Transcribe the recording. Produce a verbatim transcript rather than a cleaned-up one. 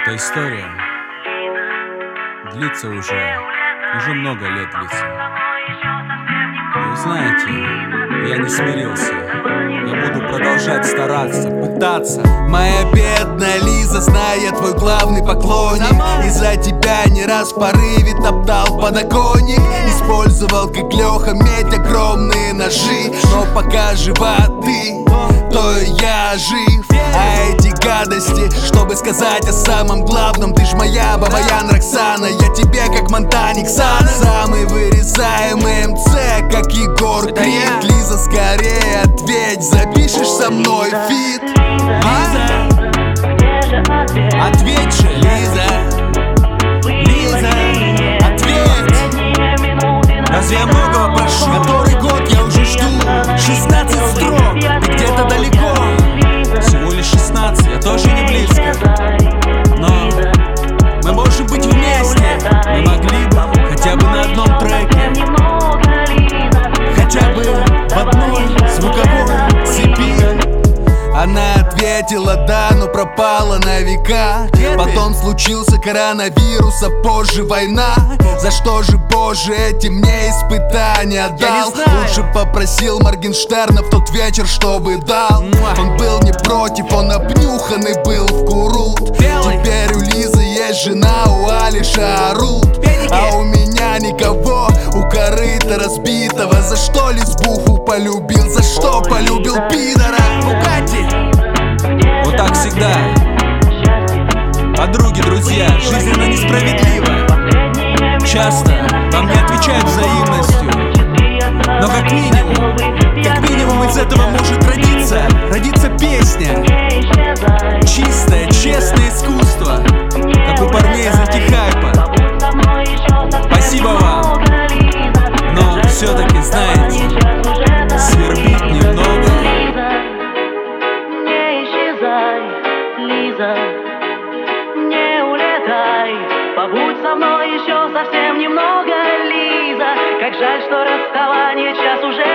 Эта история длится уже, уже много лет длится. И вы знаете, я не смирился. Я буду продолжать стараться, пытаться. Моя бедная Лиза, зная твой главный поклонник, из-за тебя не раз в порыве топтал подоконник. Использовал, как Леха, медь, огромные ножи. Но пока жива ты, то я жив. А эти гадости, чтобы сказать о самом главном: ты ж моя Бабаян Роксана, я тебе как Монтаник Сан. Самый вырезаемый эм цэ, как Егор Крид. Лиза, скорее ответь, запишешь со мной фит? Лиза, ответь же, Лиза. Лиза, ответь. Разве я многого прошу? Который год я уже жду. Шестнадцать строк, ты где-то далеко. Всего лишь шестнадцать, я тоже не близко. Но мы можем быть вместе. Мы могли бы хотя бы на одном треке, хотя бы в одной звуковой цепи. Она ответила да, но пропала на века. Потом случился коронавирус, а позже война. За что же, Боже, эти мне испытания дал? Лучше попросил Моргенштерна в тот вечер, чтобы дал. Он был не против, он обнюханный был в курут. Теперь у Лизы есть жена, у Алиша орут. А у меня никого, у корыта разбитого. За что лесбуху полюбил, за что полюбил пидора? Букатти. Вот так всегда. Подруги, друзья, жизнь она несправедлива. Часто вам не отвечают взаимностью. Но как минимум, как минимум из этого может родиться, родиться песня. Чистое, честное искусство, как у парней из антихайпа. Спасибо вам. Но все-таки, знаете, свербит немного. Не исчезай, Лиза, не улетай. Побудь со мной еще совсем немного, Лиза. Как жаль, что расставание час уже